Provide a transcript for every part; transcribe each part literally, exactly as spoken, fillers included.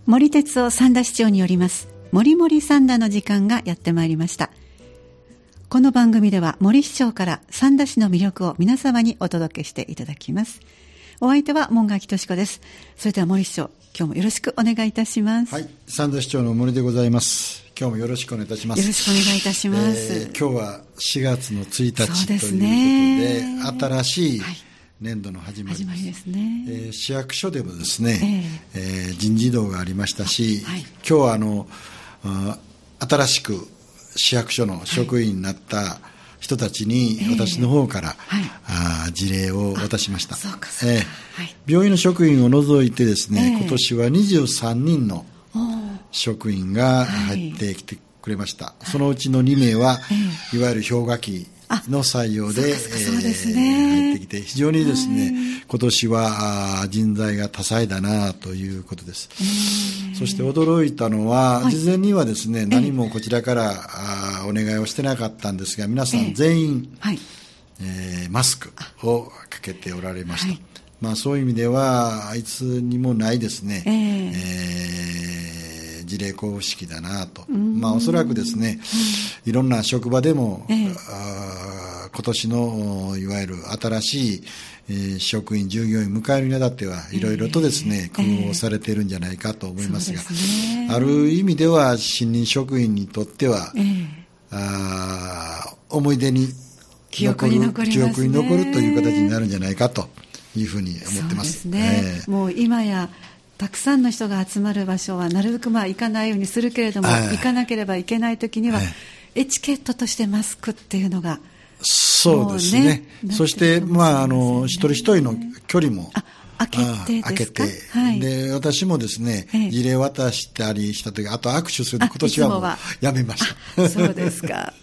森哲夫三田市長によりますもりもり三田の時間がやってまいりました。この番組では森市長から三田市の魅力を皆様にお届けしていただきます。お相手は門垣敏子です。それでは森市長、今日もよろしくお願いいたします。 はい、三田市長の森でございます。今日もよろしくお願いいたします。 よろしくお願いいたします。 えー、今日はしがつのついたちということ で, ね、 新しい年度の始まりです。 始まりですね。 えー、市役所でもですね、えーえー、人事異動がありましたし、はい、今日はあのあ新しく市役所の職員になった人たちに私の方から、はい、あ辞令を渡しました。 そうかそうか、えーはい、病院の職員を除いてですね、えー、今年はにじゅうさんにんの職員が入ってきてくれました。はい、そのうちのにめいは、えー、いわゆる氷河期の採用で、 そうですね、 入ってきて非常にですね、はい、今年は人材が多彩だなということです。そして驚いたのは、はい、事前にはですね、何もこちらからあお願いをしてなかったんですが、皆さん全員、はい、えー、マスクをかけておられました。はい、まあ、そういう意味ではいつにもないですね、えーえー、辞令交付式だなと。まあ、おそらくですね、いろんな職場でも、えー、あ今年のいわゆる新しい、えー、職員従業員迎えるにあたってはいろいろとですね、えー、工夫されているんじゃないかと思いますが、えーね、ある意味では新任職員にとっては、えー、あ思い出に記憶に残りますね。 記憶に残るという形になるんじゃないかというふうに思ってます。 そうですね、えー、もう今やたくさんの人が集まる場所はなるべくまあ行かないようにするけれども、行かなければいけないときには、エチケットとしてマスクっていうのが、 そうですね。そして、まあ、あの、一人一人の距離も、 開けてですか？ 開けて、 はい、 で、私もですね、ええ、辞令渡したりしたとき、あと握手すると今年はもうやめました。 そうですか。はい、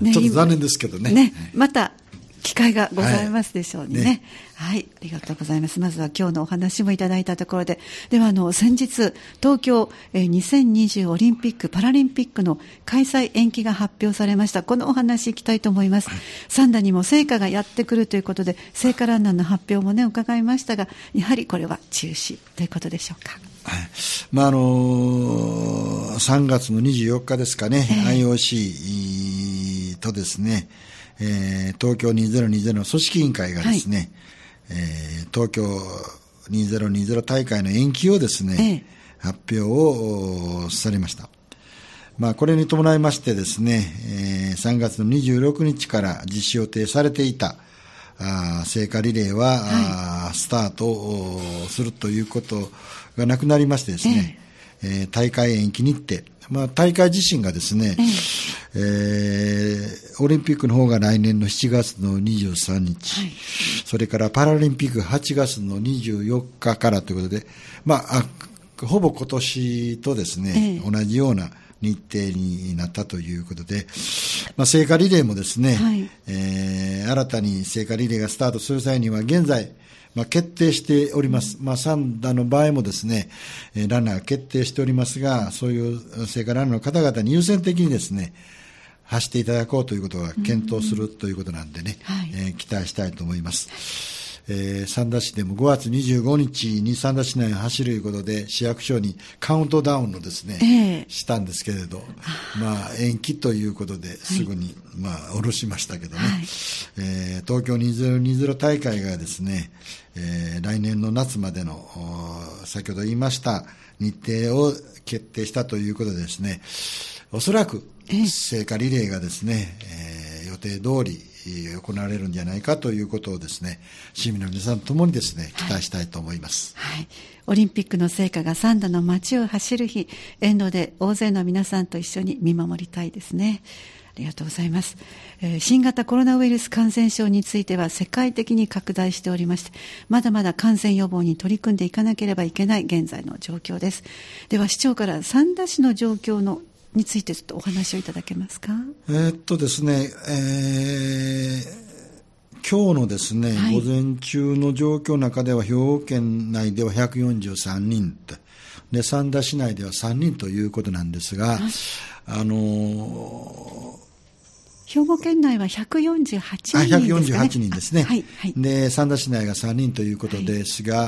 うんね、ちょっと残念ですけどね。 ね、また機会がございますでしょうね。はい、ね、はい、ありがとうございます。まずは今日のお話もいただいたところで、ではあの先日東京、えー、にせんにじゅうオリンピック・パラリンピックの開催延期が発表されました。このお話いきたいと思います。はい、三田にも聖火がやってくるということで、聖火ランナーの発表もね伺いましたが、やはりこれは中止ということでしょうか。 はい、まああのー、さんがつのにじゅうよっかですかね、えー、アイオーシー とですね、えー、東京にせんにじゅうの組織委員会がですね、はい、えー、東京にせんにじゅう大会の延期をですね、えー、発表をされました。まあ、これに伴いましてですね、えー、さんがつのにじゅうろくにちから実施予定されていたあ聖火リレーは、はい、スタートするということがなくなりましてですね、えーえー、大会延期日程、まあ、大会自身がですね、えーえー、オリンピックの方が来年のしちがつのにじゅうさんにち、はい、それからパラリンピックはちがつのにじゅうよっかからということで、まあ、あほぼ今年とですね、えー、同じような日程になったということで、まあ、聖火リレーもですね、はい、えー、新たに聖火リレーがスタートする際には現在、まあ、決定しております。まあ、三田の場合もですね、ランナーが決定しておりますが、そういう聖火ランナーの方々に優先的にですね、走っていただこうということが検討するということなんでね、はい、えー、期待したいと思います。えー、三田市でもごがつにじゅうごにちに三田市内を走るということで市役所にカウントダウンのですね、えー、したんですけれど、まあ延期ということですぐに、はい、まあ下ろしましたけどね、はい、えー、東京にせんにじゅう大会がですね、えー、来年の夏までの先ほど言いました日程を決定したということでですね、おそらく聖火リレーがですね、えー、予定通り行われるんじゃないかということをですね、市民の皆さんともにですね、期待したいと思います。 はいはい、オリンピックの聖火が三田の街を走る日、沿道で大勢の皆さんと一緒に見守りたいですね。ありがとうございます。えー、新型コロナウイルス感染症については世界的に拡大しておりまして、まだまだ感染予防に取り組んでいかなければいけない現在の状況です。では市長から三田市の状況のについてちょっとお話をいただけますか。 えー、っとですね、えー、今日のですね、はい、午前中の状況の中では兵庫県内ではひゃくよんじゅうさんにんで、三田市内ではさんにんということなんですが、はい、あのー、 兵庫県内はひゃくよんじゅうはちにんですかね。 ひゃくよんじゅうはちにんですね。 はいはい、 で三田市内がさんにんということですが、はい、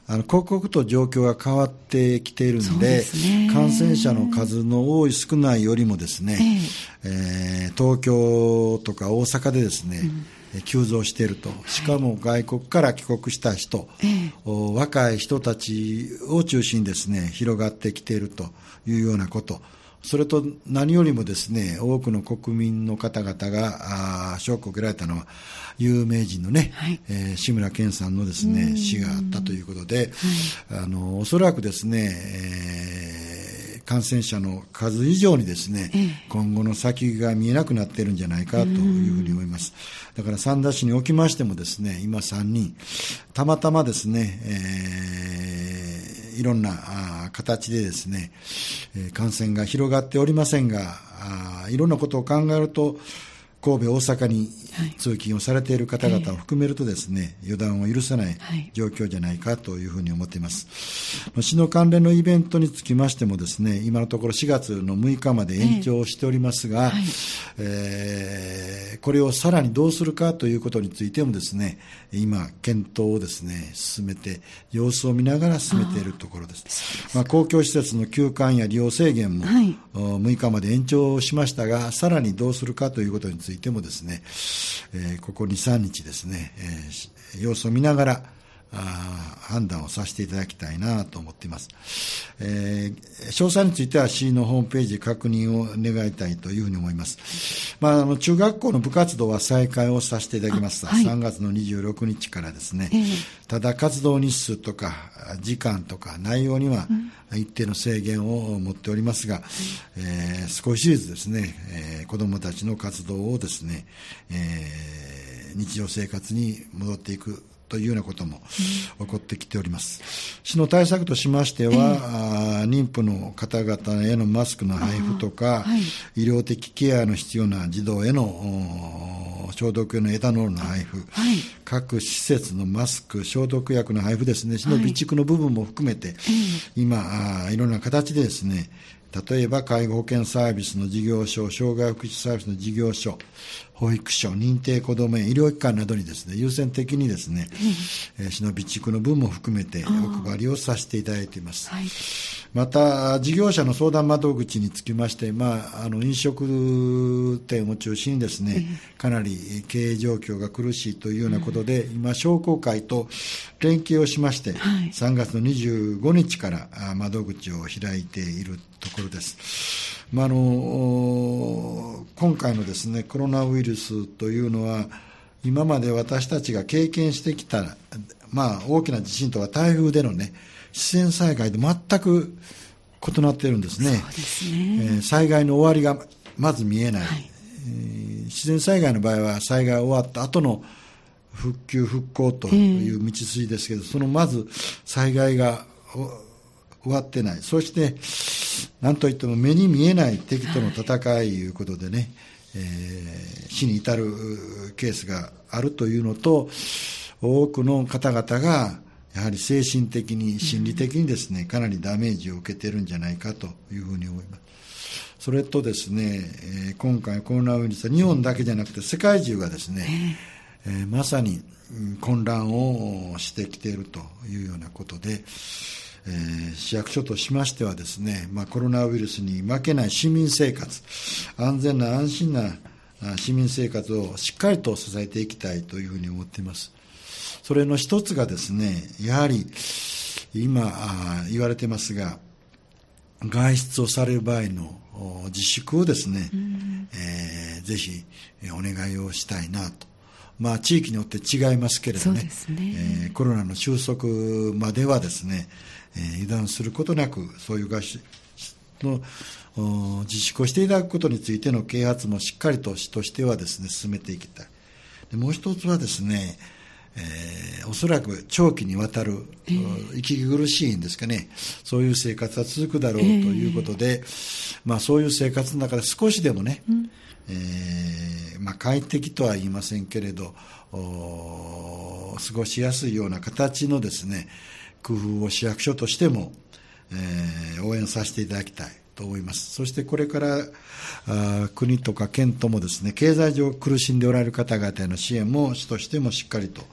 あの刻々と状況が変わってきているので、ね、感染者の数の多い少ないよりもですね、えーえー、東京とか大阪でですね、うん、急増していると。しかも外国から帰国した人、えー、若い人たちを中心にですね、広がってきているというようなこと。それと何よりもですね、多くの国民の方々がショックを受けられたのは、有名人のね、はい、えー、志村けんさんのですね、死があったということで、はい、あの、おそらくですね、えー、感染者の数以上にですね、えー、今後の先が見えなくなっているんじゃないかというふうに思います。だから三田市におきましてもですね、今さんにん、たまたまですね、えー、いろんな形でですね、感染が広がっておりませんが、いろんなことを考えると、神戸、大阪に通勤をされている方々を含めるとですね、はい、予断を許さない状況じゃないかというふうに思っています。市の関連のイベントにつきましてもですね、今のところしがつのむいかまで延長しておりますが、はい、えー、これをさらにどうするかということについてもですね、今検討をですね、進めて、様子を見ながら進めているところです。ですまあ、公共施設の休館や利用制限も、はい、むいかまで延長しましたが、さらにどうするかということについてついてもですね、えー、ここに、さんにちですね、えー、様子を見ながらあ判断をさせていただきたいなと思っています。えー、詳細については市のホームページで確認を願いたいというふうに思います。まあ、あの中学校の部活動は再開をさせていただきました。はい、さんがつのにじゅうろくにちからですね、えー、ただ活動日数とか時間とか内容には一定の制限を持っておりますが、うん、えー、少しずつですね、えー、子どもたちの活動をですね、えー、日常生活に戻っていくというようなことも起こってきております。市の対策としましては、えー、妊婦の方々へのマスクの配布とか、はい、医療的ケアの必要な児童への消毒用のエタノールの配布、はい、各施設のマスク、消毒薬の配布ですね、市の備蓄の部分も含めて、はい、今あ、いろんな形でですね、例えば介護保険サービスの事業所、障害福祉サービスの事業所、保育所、認定こども園、医療機関などにですね、優先的にですね、うん、えー、市の備蓄の分も含めてお配りをさせていただいています。はい、また、事業者の相談窓口につきまして、まあ、あの飲食店を中心にですね、うん、かなり経営状況が苦しいというようなことで、うん、今、商工会と連携をしまして、はい、さんがつのにじゅうごにちから窓口を開いているところです。まあ、あの今回のですね、コロナウイルスというのは、今まで私たちが経験してきた、まあ、大きな地震とか台風でのね、自然災害で全く異なっているんですね。そうですね、えー、災害の終わりがまず見えない、はい、えー、自然災害の場合は災害終わった後の復旧復興という道筋ですけど、えー、そのまず災害が終わってない。そして何といっても目に見えない敵との戦いということでね、はい、えー、死に至るケースがあるというのと、多くの方々がやはり精神的に心理的にですね、かなりダメージを受けているんじゃないかというふうに思います。それとですね、えー、今回コロナウイルスは日本だけじゃなくて世界中がですね、えー、まさに混乱をしてきているというようなことで、えー、市役所としましてはですね、まあ、コロナウイルスに負けない市民生活、安全な安心な市民生活をしっかりと支えていきたいというふうに思っています。それの一つがですね、やはり今言われてますが、外出をされる場合の自粛をですね、えー、ぜひお願いをしたいなと。まあ、地域によって違いますけれどね、そうですね、えー、コロナの収束まではですね、えー、油断することなく、そういう外出の自粛をしていただくことについての啓発もしっかりと市としてはですね、進めていきたい。でもう一つはですね、えー、おそらく長期にわたる、えー、息苦しいんですかね、そういう生活は続くだろうということで、えーまあ、そういう生活の中で少しでもね、うんえーまあ、快適とは言いませんけれど、過ごしやすいような形のですね、工夫を市役所としても、えー、応援させていただきたいと思います。そしてこれからあ国とか県ともですね、経済上苦しんでおられる方々への支援も市としてもしっかりと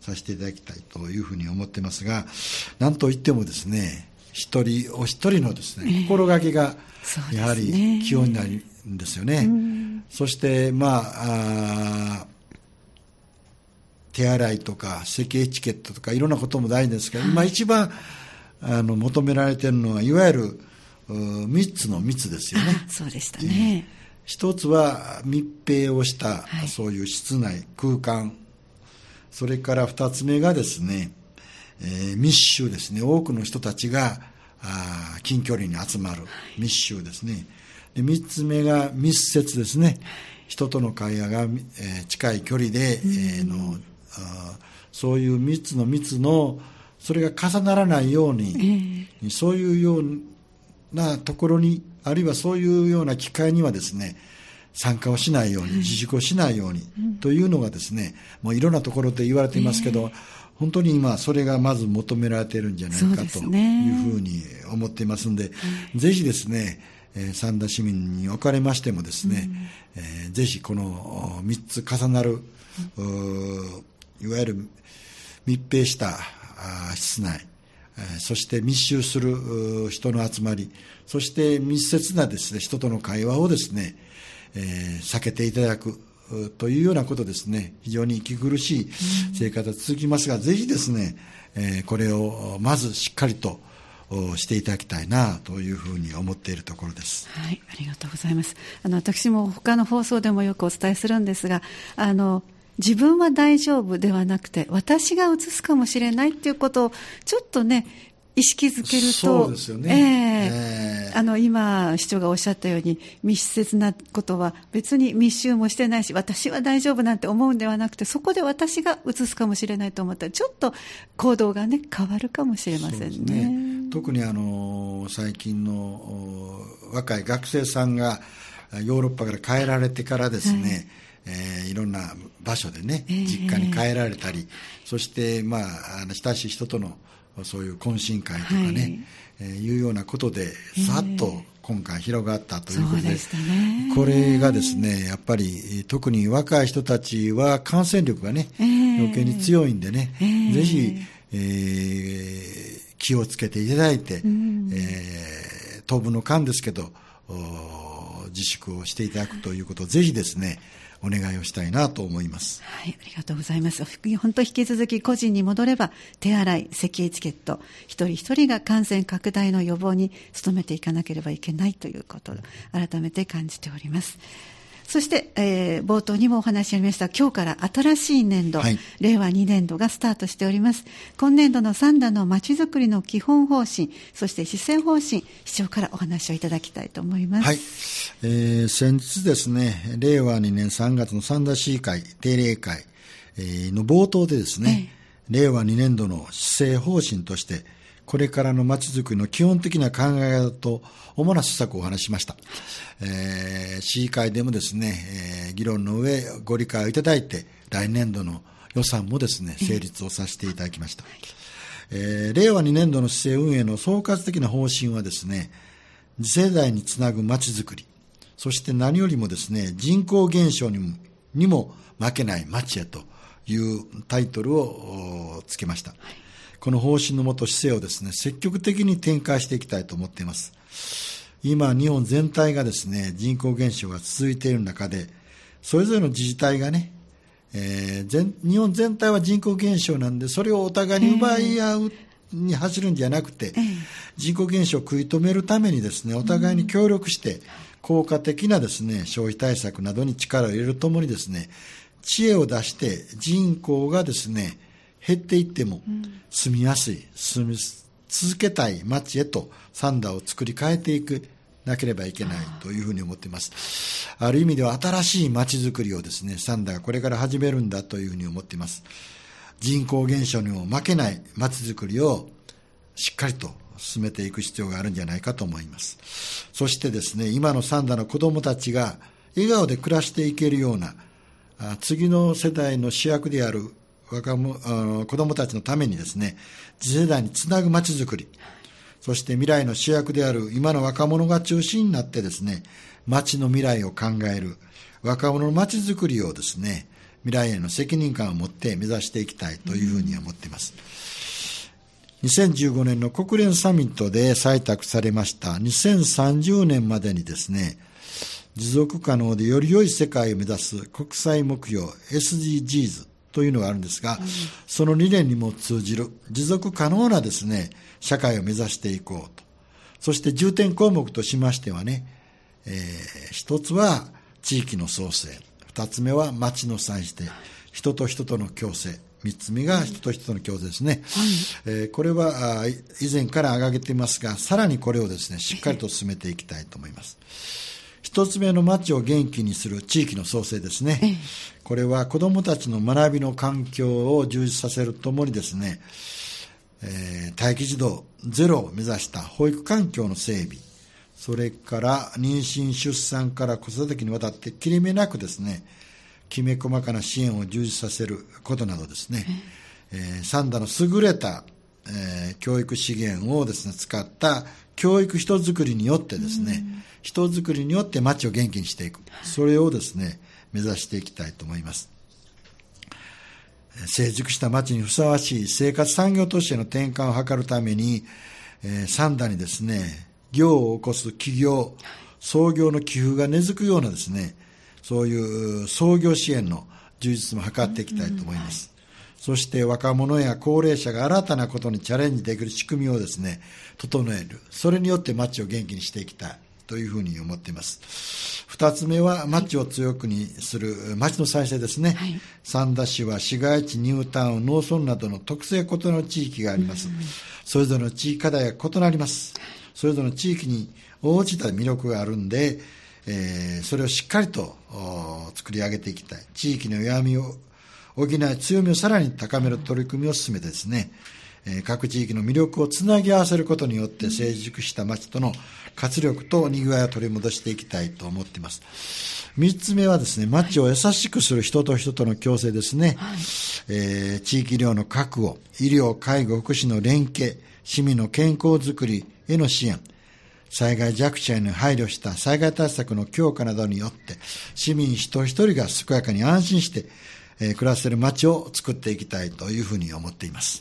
させていただきたいというふうに思ってますが、なんといってもですね、一人お一人のですね、えー、心がけがやはり基本になるんですよね。そしてまあ、あ手洗いとか咳エチケットとかいろんなことも大事ですけど、はい、今一番あの求められているのはいわゆる三つの密ですよね。 そうでしたね。 一つは密閉をした、 はい、 そういう室内空間、それから二つ目がですね、えー、密集ですね。多くの人たちがあ近距離に集まる密集ですね。で三つ目が密接ですね。人との会話が、えー、近い距離で、うん、えー、のあそういう三つの密のそれが重ならないように、えー、そういうようなところに、あるいはそういうような機会にはですね、参加をしないように、自粛をしないように、はい、というのがですね、もういろんなところで言われていますけど、えー、本当に今それがまず求められているんじゃないかというふうに思っていますので、うん、ぜひですね、えー、三田市民におかれましてもですね、うん、えー、ぜひこのみっつ重なる、うん、いわゆる密閉した室内、そして密集する人の集まり、そして密接なですね、人との会話をですね、えー、避けていただくというようなことですね、非常に息苦しい生活が続きますが、うん、ぜひですね、えー、これをまずしっかりとしていただきたいなというふうに思っているところです。 はい、ありがとうございます。あの私も他の放送でもよくお伝えするんですが、あの自分は大丈夫ではなくて私がうつすかもしれないっていうことをちょっとね意識づけると、 そうですよね、えーえー、 あの今市長がおっしゃったように密接なことは別に密集もしてないし私は大丈夫なんて思うんではなくて、そこで私がうつすかもしれないと思ったらちょっと行動がね変わるかもしれません ね, そうですね。特にあの最近の若い学生さんがヨーロッパから帰られてからですね、はい、えー、いろんな場所でね実家に帰られたり、えー、そして、まあ、あの親しい人とのそういう懇親会とかね、はい、えー、いうようなことでさっと今回広がったということで、えー、そうでしたね、これがですねやっぱり特に若い人たちは感染力がね、えー、余計に強いんでね、えー、ぜひ、えー、気をつけていただいて、うん、えー、当分の間ですけど自粛をしていただくということをぜひですねお願いをしたいなと思います。 はい、ありがとうございます。本当引き続き個人に戻れば手洗い、咳エチケット、一人一人が感染拡大の予防に努めていかなければいけないということを改めて感じております。そして、えー、冒頭にもお話ありました今日から新しい年度、はい、れいわにねんどがスタートしております。今年度の三田のまちづくりの基本方針、そして施政方針、市長からお話をいただきたいと思います。 はい、えー、先日ですねれいわにねんさんがつの三田市議会定例会、えー、の冒頭でですね、えー、れいわにねんどの施政方針としてこれからのまちづくりの基本的な考え方と主な施策をお話ししました。えー、市議会でもですね、えー、議論の上ご理解をいただいて来年度の予算もですね成立をさせていただきました。えー、れいわにねんどの市政運営の総括的な方針はですね、次世代につなぐまちづくり、そして何よりもですね人口減少にも、にも負けないまちへというタイトルをつけました。この方針のもと市政をですね積極的に展開していきたいと思っています。今日本全体がですね人口減少が続いている中で、それぞれの自治体がね、えー、全日本全体は人口減少なんでそれをお互いに奪い合うに走るんじゃなくて、えー、人口減少を食い止めるためにですねお互いに協力して効果的なですね消費対策などに力を入れるともにですね知恵を出して人口がですね減っていっても住みやすい、住み続けたい町へと三田を作り変えていくなければいけないというふうに思っています。ある意味では新しい町づくりをですね三田がこれから始めるんだというふうに思っています。人口減少にも負けない町づくりをしっかりと進めていく必要があるんじゃないかと思います。そしてですね今の三田の子どもたちが笑顔で暮らしていけるような次の世代の主役である若者あの子どもたちのためにですね次世代につなぐまちづくり、そして未来の主役である今の若者が中心になってですね町の未来を考える若者のまちづくりをですね、 未来への責任感を持って目指していきたいというふうに思っています。にせんじゅうごねんの国連サミットで採択されましたにせんさんじゅうねんまでにですね、持続可能でより良い世界を目指す国際目標 エスディージーズ というのがあるんですが、うん、その理念にも通じる持続可能なですね、社会を目指していこうと。そして重点項目としましてはね、えー、一つは地域の創生、二つ目は町の再生、人と人との共生、三つ目が人と人との共生ですね、はいえー、これは以前から挙げていますが、さらにこれをですねしっかりと進めていきたいと思います。一つ目の町を元気にする地域の創生ですね。これは子どもたちの学びの環境を充実させるともにですね、えー、待機児童ゼロを目指した保育環境の整備、それから妊娠出産から子育て期にわたって切れ目なくですね、きめ細かな支援を充実させることなどですね、えー、三田の優れた、えー、教育資源をですね使った教育人づくりによってですね、人づくりによって町を元気にしていく、それをですね目指していきたいと思います。成熟した町にふさわしい生活産業都市への転換を図るために、えー、三田にですね業を起こす企業、創業の寄付が根付くようなですね、そういう創業支援の充実も図っていきたいと思います。うんうんはい、そして若者や高齢者が新たなことにチャレンジできる仕組みをですね、整える。それによって町を元気にしていきたいというふうに思っています。二つ目は町を強くにする町の再生ですね。はい、三田市は市街地、ニュータウン、農村などの特性異なる地域があります。うんうん、それぞれの地域課題が異なります。それぞれの地域に応じた魅力があるんで、えー、それをしっかりと作り上げていきたい。地域の弱みを補い、強みをさらに高める取り組みを進めてですね、えー、各地域の魅力をつなぎ合わせることによって成熟した町との活力と賑わいを取り戻していきたいと思っています。三つ目はですね、町を優しくする人と人との共生ですね。はいえー、地域医療の確保、医療、介護、福祉の連携、市民の健康づくりへの支援、災害弱者への配慮した災害対策の強化などによって市民一人一人が健やかに安心して、えー、暮らせる街を作っていきたいというふうに思っています。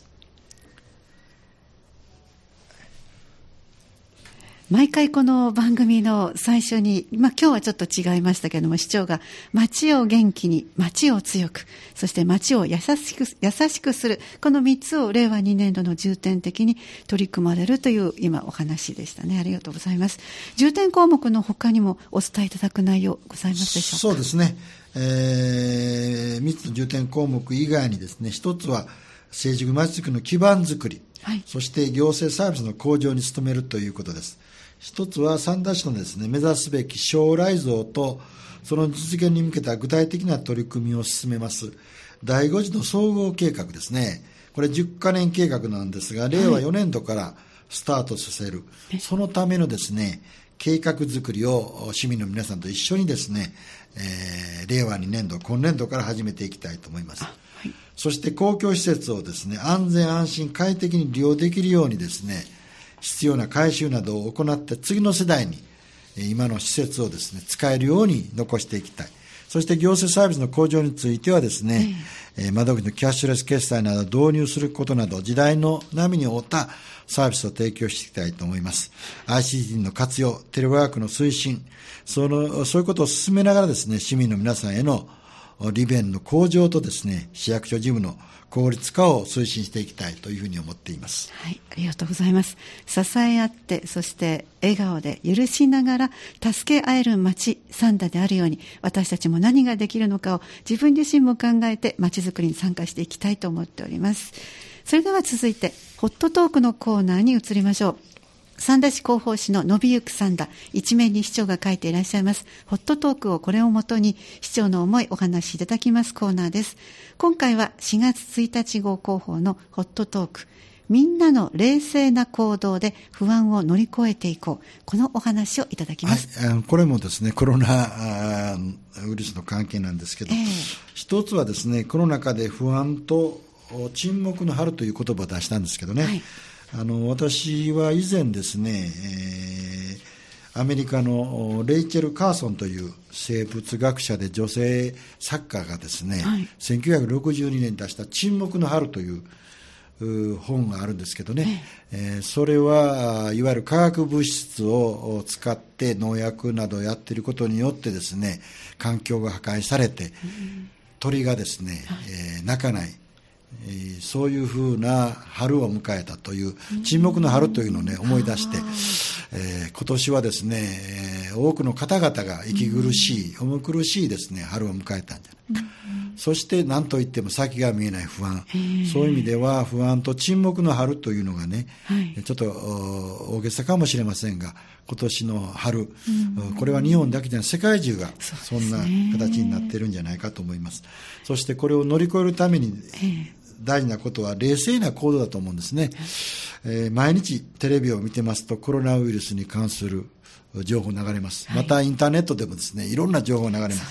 毎回この番組の最初に、まあ今日はちょっと違いましたけれども、市長が町を元気に、町を強く、そして町を優しく、優しくする、このみっつを令和にねんどの重点的に取り組まれるという今お話でしたね。ありがとうございます。重点項目の他にもお伝えいただく内容ございますでしょうか。 そうですね。えー、みっつの重点項目以外にですね、一つは成熟町づくりの基盤づくり、はい、そして行政サービスの向上に努めるということです。一つは三田市のですね、目指すべき将来像とその実現に向けた具体的な取り組みを進めますだいご次の総合計画ですね。これじゅっかねん計画なんですが、令和よねんどからスタートさせる、はい、そのためのですね計画作りを市民の皆さんと一緒にですね、えー、令和にねんど今年度から始めていきたいと思います。はい、そして公共施設をですね安全安心快適に利用できるようにですね、必要な改修などを行って次の世代に今の施設をですね使えるように残していきたい。そして行政サービスの向上についてはですね、えー、窓口のキャッシュレス決済などを導入することなど時代の波に応ったサービスを提供していきたいと思います。 アイシーティー の活用、テレワークの推進、そのそういうことを進めながらですね、市民の皆さんへの利便の向上とですね、市役所事務の効率化を推進していきたいというふうに思っています。 はい、ありがとうございます。支え合って、そして笑顔で許しながら助け合える町三田であるように、私たちも何ができるのかを自分自身も考えて町づくりに参加していきたいと思っております。それでは続いてホットトークのコーナーに移りましょう。三田市広報誌の伸びゆく三田、一面に市長が書いていらっしゃいますホットトークをこれをもとに市長の思いお話しいただきますコーナーです。今回はしがつついたち号広報のホットトーク、みんなの冷静な行動で不安を乗り越えていこう、このお話をいただきます。 はい、あのこれもですねコロナウイルスの関係なんですけど、えー、一つはですね、この中で不安と沈黙の春という言葉を出したんですけどね、はい、あの私は以前ですね、えー、 アメリカのレイチェル・カーソンという生物学者で女性作家がですね、はい、せんきゅうひゃくろくじゅうにねんに出した沈黙の春という本があるんですけどね、えー、それはいわゆる化学物質を使って農薬などをやっていることによってですね、環境が破壊されて、うん、鳥がですね、はい、えー、鳴かない、えー、そういうふうな春を迎えたという沈黙の春というのをね、思い出して、えー、今年はですね、えー、多くの方々が息苦しい、重苦しいですね、春を迎えたんじゃないか。そして何といっても先が見えない不安、そういう意味では不安と沈黙の春というのがね、はい、ちょっと大げさかもしれませんが、今年の春、これは日本だけじゃなく世界中がそんな形になっているんじゃないかと思います。そしてこれを乗り越えるために大事なことは冷静な行動だと思うんですね。えー、毎日テレビを見てますとコロナウイルスに関する情報流れます。またインターネットでもですね、いろんな情報が流れます。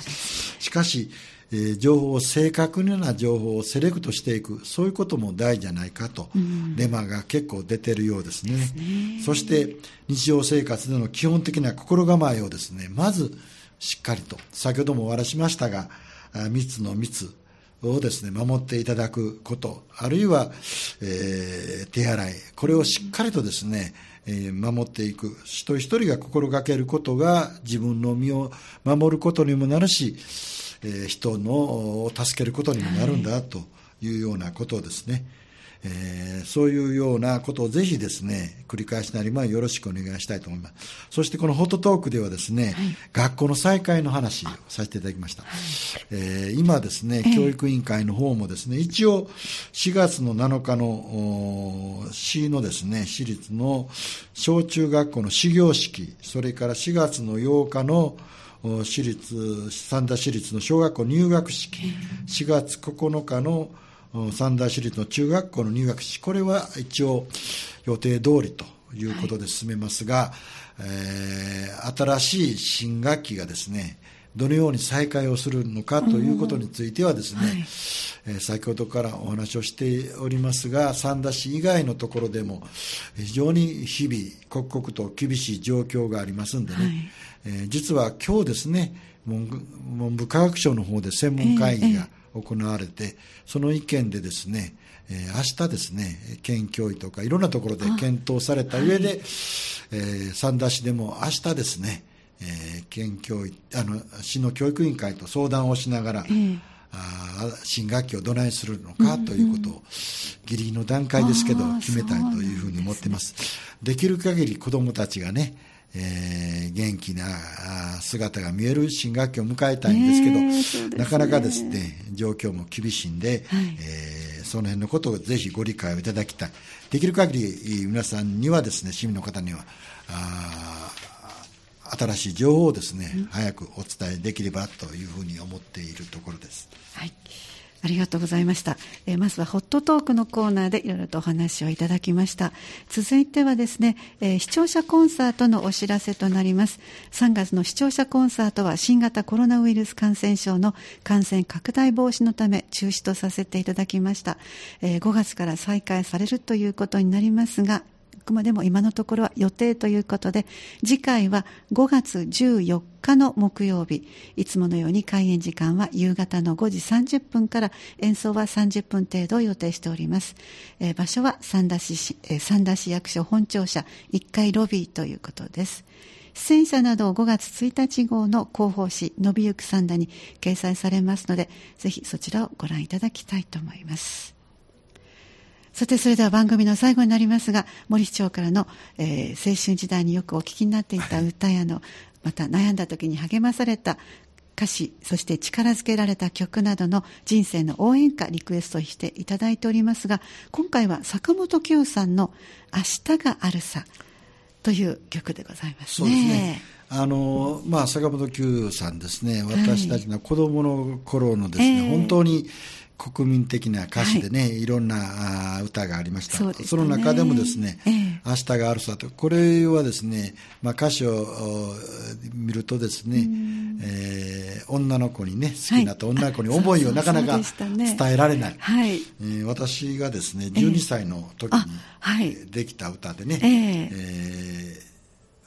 しかし、えー、情報を正確な情報をセレクトしていく、そういうことも大事じゃないかと、うん、レマが結構出てるようですね。ですね。そして日常生活での基本的な心構えをですね、まずしっかりと、先ほどもお話しましたが、密の密をですね、守っていただくこと、あるいは、えー、手洗い、これをしっかりとですね、えー、守っていく、一人一人が心がけることが自分の身を守ることにもなるし、えー、人のを助けることにもなるんだというようなことをですね、えー、そういうようなことをぜひですね、繰り返しなりまよろしくお願いしたいと思います。そしてこのホットトークではですね、はい、学校の再開の話をさせていただきました。はい、えー、今ですね、教育委員会の方もですね、一応しがつのなのかの市のですね、私立の小中学校の始業式、それからしがつのようかの私立、三田市立の小学校入学式、しがつここのかの三田市立の中学校の入学式、これは一応予定通りということで進めますが、はい、えー、新しい新学期がですね、どのように再開をするのかということについてはですね、はい、えー、先ほどからお話をしておりますが、三田市以外のところでも非常に日々刻々と厳しい状況がありますんでね、はい、えー、実は今日ですね、文部、文部科学省の方で専門会議が行われて、えーえー、その意見でですね、えー、明日ですね、県教委とかいろんなところで検討された上で、はい、えー、三田市でも明日ですね、えー、県教委、あの市の教育委員会と相談をしながら、えー、あ新学期をどないするのかということを、うんうん、ギリギリの段階ですけど決めたいというふうに思っています。できる限り子どもたちがね、えー、元気な姿が見える新学期を迎えたいんですけど、えーね、なかなかですね、状況も厳しいんで、はい、えー、その辺のことをぜひご理解をいただきたい。できる限り皆さんにはですね、市民の方にはあ新しい情報をですね、うん、早くお伝えできればというふうに思っているところです。 はい、ありがとうございました。えー、まずはホットトークのコーナーでいろいろとお話をいただきました。続いてはですね、えー、視聴者コンサートのお知らせとなります。さんがつの視聴者コンサートは新型コロナウイルス感染症の感染拡大防止のため中止とさせていただきました。えー、ごがつから再開されるということになりますが、あくまでも今のところは予定ということで、次回はごがつじゅうよっかの木曜日、いつものように開演時間は夕方のごじさんじゅっぷんから演奏はさんじゅっぷん程度を予定しております。えー、場所は三田市、えー、三田市役所本庁舎いっかいロビーということです。出演者などをごがつついたち号の広報誌のびゆく三田に掲載されますので、ぜひそちらをご覧いただきたいと思います。さて、それでは番組の最後になりますが、森市長からの、えー、青春時代によくお聞きになっていた歌やの、また悩んだ時に励まされた歌詞、そして力づけられた曲などの人生の応援歌リクエストしていただいておりますが、今回は坂本九さんの明日があるさという曲でございますね。 そうですね。あの、まあ、坂本九さんですね、私たちの子供の頃のですね、はい、本当に国民的な歌詞でね、はい、いろんな歌がありました。 そ, その中でもですね、ええ、明日があるさと、これはですね、まあ、歌詞を見るとですね、えー、女の子にね、好きなと女の子に思いをなかなか伝えられない、はい、えー、私がですねじゅうにさいの時に、えー、できた歌でね、えーえー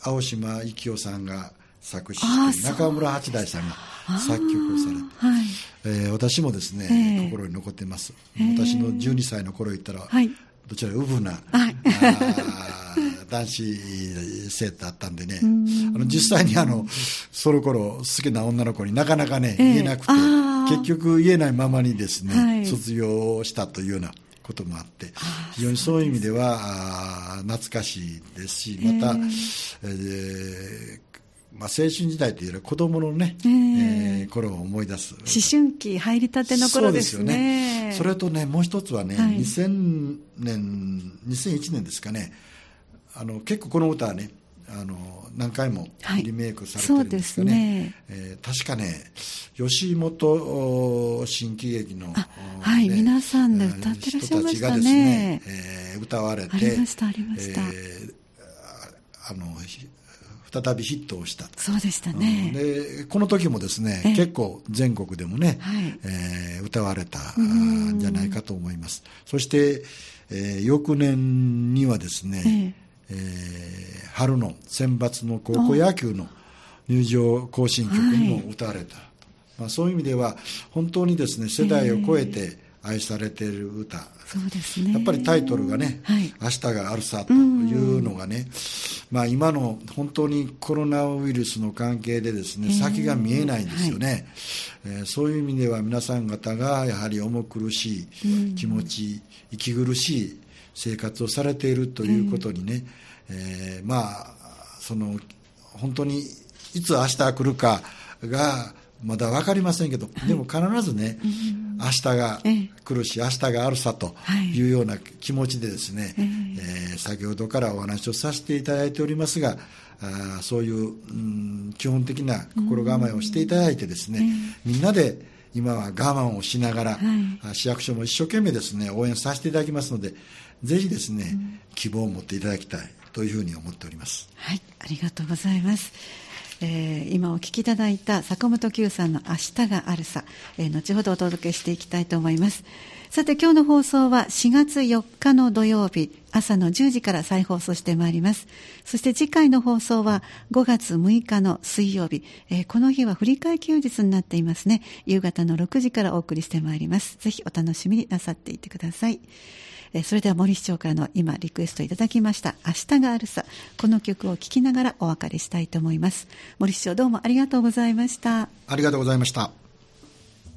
青島幸男さんが作詞して、中村八大さんが作曲をされて、はい、えー、私もですね、えー、心に残ってます。私のじゅうにさいの頃言ったら、はい、どちらかウブな、はい、男子生徒だったんでね、あの実際にあのその頃好きな女の子になかなかね、えー、言えなくて、結局言えないままにですね、はい、卒業したというようなこともあって、非常にそういう意味では懐かしいですし、また、えーえーまあ、青春時代というよりは子供のね、えーえー、頃を思い出す。 思春期入りたての頃ですね。そうですよね。 それとね、もう一つはね、はい、にせんねん、にせんいちねんですかね、あの結構この歌はね、あの何回もリメイクされてるんですよね。はい、そうですね、えー、確かね、吉本新喜劇の、 はい、ね、皆さんで歌ってらっしゃいましたね。人たちがですね、 えー、歌われて、 ありましたありました、えー、あの再びヒットをした。 そうでしたね。 でこの時もですね、結構全国でもね、はい、えー、歌われたんじゃないかと思います。そして、えー、翌年にはですね、えーえー、春の選抜の高校野球の入場行進曲にも歌われた、はい、まあ、そういう意味では本当にですね、世代を超えて愛されている歌、 そうですね、 やっぱりタイトルがね、はい、明日があるさというのがね、まあ、今の本当にコロナウイルスの関係でですね、先が見えないんですよね、はい、えー、そういう意味では皆さん方がやはり重苦しい気持ち、息苦しい生活をされているということにね、えー、まあその本当にいつ明日来るかがまだ分かりませんけど、はい、でも必ずね、うん、明日が来るし、明日があるさというような気持ちでですね、はい、えー、先ほどからお話をさせていただいておりますが、あそういう、うん、基本的な心構えをしていただいてですね、うん、みんなで今は我慢をしながら、はい、市役所も一生懸命ですね応援させていただきますので、ぜひですね、うん、希望を持っていただきたいというふうに思っております。 はい、ありがとうございます。えー、今お聴きいただいた坂本九さんの明日があるさ、えー、後ほどお届けしていきたいと思います。さて今日の放送はしがつよっかの土曜日朝のじゅうじから再放送してまいります。そして次回の放送はごがつむいかの水曜日、えー、この日は振り替え休日になっていますね。夕方のろくじからお送りしてまいります。ぜひお楽しみになさっていてください。それでは森市長からの今リクエストいただきました明日があるさ、この曲を聴きながらお別れしたいと思います。森市長、どうもありがとうございました。 ありがとうございました。